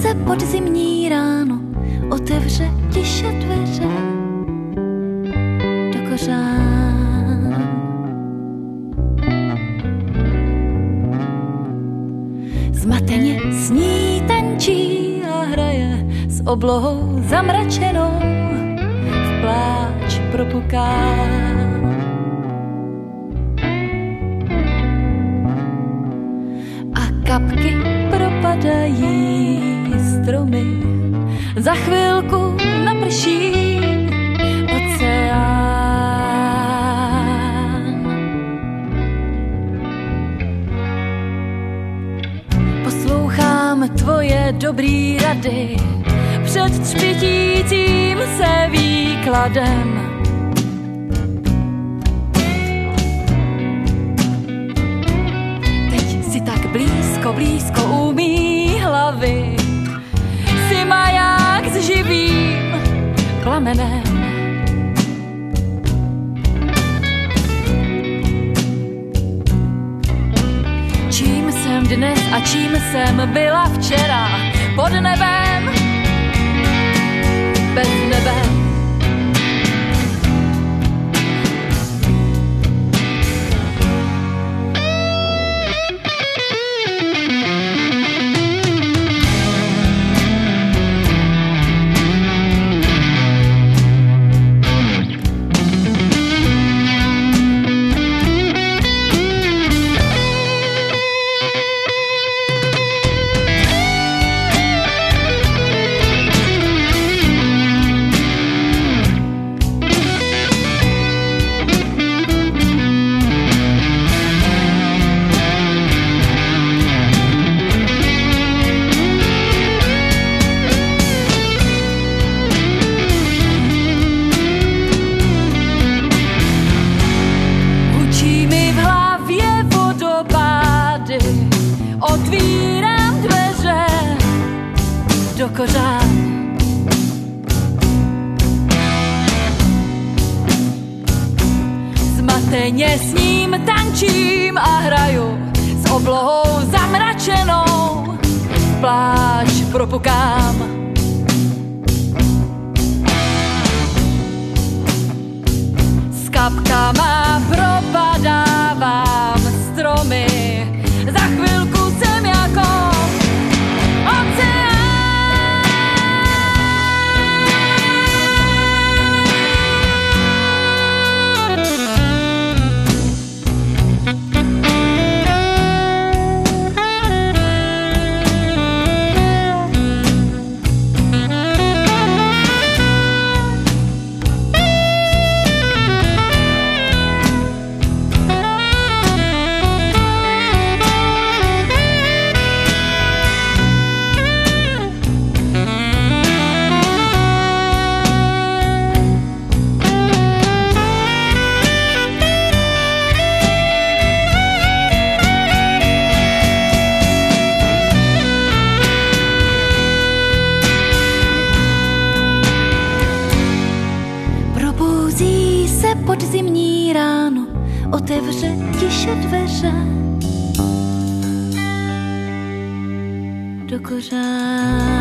se podzimní ráno, otevře tiše dveře do kořán. Zmateně sní, tančí a hraje s oblohou zamračenou, v pláč propuká. Kapky propadají stromy, za chvilku naprší oceán. Poslouchám tvoje dobrý rady před třpitícím se výkladem. Blízko u mý hlavy si maják s živým plamenem. Čím jsem dnes a čím jsem byla včera, pod nebem, bez nebe. Zmateně s ním tančím a hraju s oblohou zamračenou, v pláč propukám. S kapkama propadávám stromy, za chvilku jsem jako oceán. Podzimní ráno otevře tiše dveře do kořán.